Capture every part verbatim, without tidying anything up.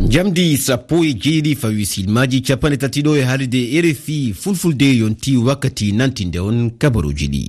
Jamdi sappo e jeeɗiɗi fawi silmaji capanɗe tati ɗo e haalirde R F I fulfulde yonti wakkati nantinde on kabaruji ɗi.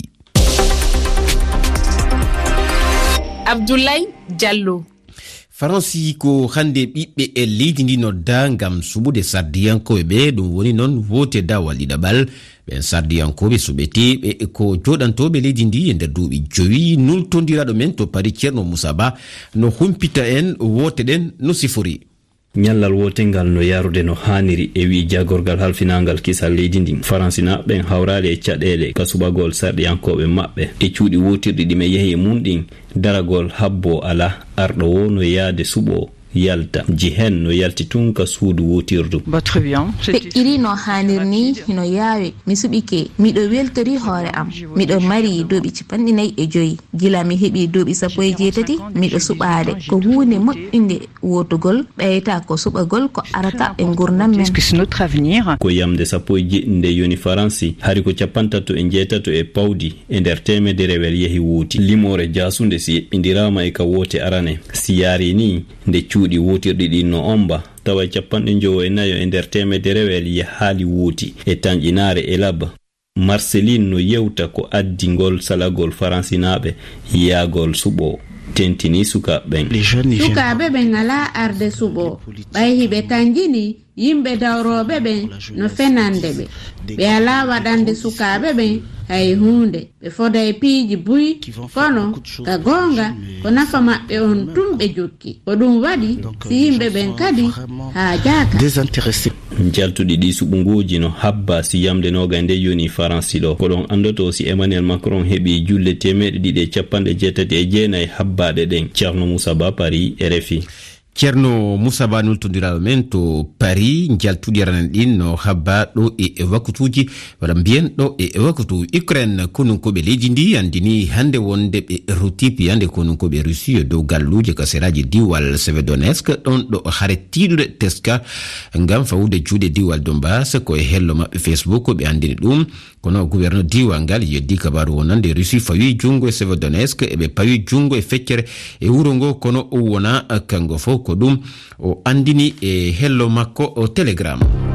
Abdoulaye Diallo. Faransi ko hande ɓiɓɓe e leydi ndi nodda ngam suɓude sardiyankoɓe ɓe, ɗum woni noon wote dawal ɗiɗaɓal. ɓen sardiyankoɓe suɓeteɓe ko joɗantoɓe leydi ndi e nder duuɓi joyi. nultodiraɗo men to Paris Ceerno Moussa Ba no humpita en wote ɗen no sifori. nyallal wotengal no yarude no haniri e wi jagorgal halfinangal kisal leydi ndi. Faransina ɓen hawrade e caɗele kasubagol sardiyankoɓe maɓɓe e cuuɗi wotirɗi ɗi me yehi e mum ɗin daragol habbo ala arɗo wo no yaade suɓo yalta jihen no yalti tun ka suudu wotirdu. feƴƴiri no hanirni hino yaawi mi suɓike miɗo weltori hoore am miɗo mari duuɓi capanɗe nayyi e joyi gila mi heɓi duuɓi sappo e jeetati miɗo suɓaade ko huunde moƴƴinde wotugol ɓeyta ko suɓagol ko arata e gurdam men. ko yamde sappo e jeɗɗi yoni faransi hari ko capantato e jeetato e pawdi e nder temedere rewel yehi wuuti. limore jasunde si yeɓɓindirama e ka wote arane si yaari ni nde cuuɗi wotirɗi ɗin no omba tawa capanɗe jowo e nayo e nder temedere rewel ye haali wuuti e tanƴinaare e laba. Marceline no yewta ko addi ngol salagol faransinaɓe yaagol suɓo tentini sukaɓe ɓen. sukaɓe ɓen ala arde suɓo ɓay hiɓe tanjini yimɓe dawroɓe ɓen no fenande ɓe ɓe ala waɗande sukaɓe ɓen hay hunde ɓe foda e piiji buyi kono ka gonga ko nafa maɓɓe on tum ɓe jokki ko ɗum waɗi si yimɓe ɓen kadi ha jaaka jaltuɗi ɗi suɓunguji no habba si yamde noga nde yoni faransi ɗo ko ɗon andoto si Emmanuel Macron heɓi julle temeɗe ɗiɗi e capanɗe jeetati e jeenayi habbaɗe ɗen. Ceerno Moussa Ba, Paris, R F I. Ceerno Moussa Ba nultodiraɗo men to Paris. jaltuɗi ranen ɗin no habba ɗo e waktuji waɗa mbiyen ɗo e waktu Ukraine konunkoɓe leydi ndi andini hande wonde ɓe ruti piyande konunkoɓe Russie dow galluje ka seraji diwal Severodonetsk ɗon ɗo haare tiiɗude teska ngam fawude juuɗe diwal Donbas ko e hello maɓɓe Facebook ɓe andini ɗum. kono gouverneur diwal ngal yeddi kabaru wonande Russie fawi jungo e Severodonetsk eɓe pawi jungo e feccere e wuro ngo kono o wona kango fo ko ɗum o andini e hello makko o Telegram.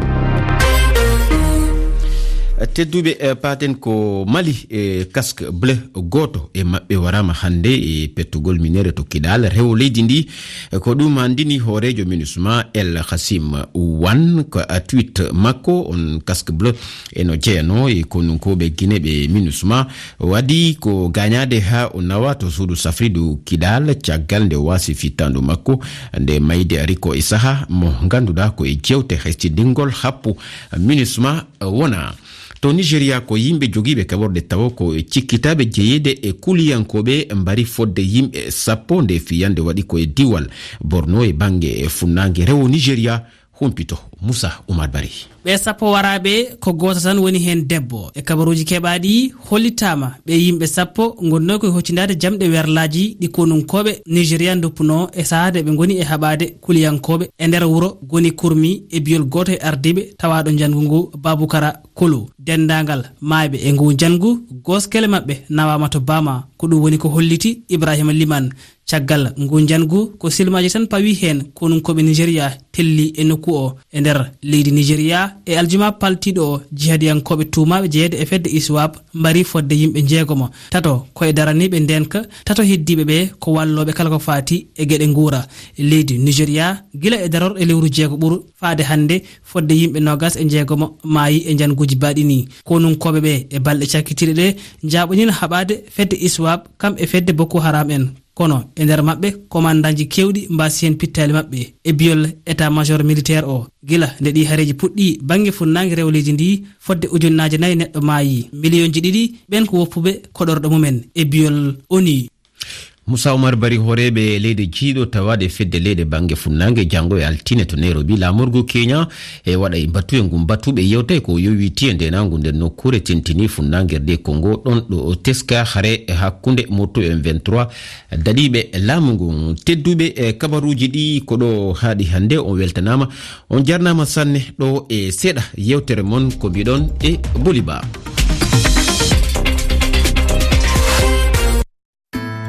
tedduɓe paten ko Mali e casque bleu goto e maɓɓe warama hande e pettugol minere to Kidal rewo leydi ndi ko ɗum andini hoorejo MINUSMA El Hassim Wan ko a tweet makko. On casque bleu eno jeeyano e konunkoɓe Guinée ɓe MINUSMA waɗi ko gagnade ha o nawa to suudu safridu Kidal caggal nde wasi fittandu makko nde mayde ariko e saaha mo ganduɗa ko e jewte hestidingol happu MINUSMA wona. To Nigeria ko yimɓe jogiiɓe kaɓorde tawa ko cikkitaɓe jeeyede e kuliyankoɓe mbari fodde yimɓe sappo nde fiyande waɗi koye diwal Borno e bange e funnange rewo Nigeria. Humpito Moussa Oumar Bari. ɓe sappo waraɓe ko goto tan woni hen debbo e kabaruji keɓaɗi hollitama ɓe yimɓe sappo gonnoy koye hoccindade jamɗe werlaji ɗi konunkoɓe Nigeria doppuno e sahade ɓe goni e haɓade kuliyankoɓe e nder wuro goni kurmi e biyol goto e ardiɓe tawaɗo jangu ngu Baboukara Kolo. dendagal mayɓe e ngu jangu goskele mabɓe nawama to Bama ko ɗum woni ko holliti Ibrahima Liman. caggal ngu jangu ko silmaji tan pawi hen konunkoɓe Nigeria telli e nokku o e nder leydi Nigeria e aljuma paltiɗo o jihadiyankoɓe tumaɓe jeeyede e fedde ISWAP mbari fodde yimɓe jeegomo tato koye daraniɓe ndenka tato heddiɓe ɓe ko walloɓe kala ko fati e gueɗe nguura leydi Nigeria gila e daror e lewru jeego ɓuuru faade hande fodde yimɓe nogas e jeegomo maayi e janguji baɗini konunkoɓe ɓe e balɗe cakkitiɗe ɗe jaɓonina haɓade fedde ISWAP kam e fedde Boko Haram en kono e nder maɓɓe commandantji kewɗi mbasi hen pittali maɓɓe e biyol état major militaire o gila nde ɗi haareji puɗɗi banggue funnangue rewleji ndi fodde ujunnaje nayyi neɗɗo maayi million ji ɗiɗi ɓen ko woppuɓe koɗorɗo mumen e biyol ONU. Moussa Oumar Bari horeɓe leydi jiiɗo tawade fedde leyɗe bange funnangue jango e altine to Nairobi lamorgo Kenya e waɗa e battu e ngum battuɓe yewtay ko yowiti e ndenangu nden nokkure tentini funnanguerde Congo ɗon ɗo teska haare e hakkunde moto e vingt-trois daɗiɓe laamu ngu. tedduɓe e kabaruji ɗi ko ɗo haaɗi hande on weltanama on jarnama sanne ɗo e seeɗa yewtere mon ko mbiɗon e Boliba.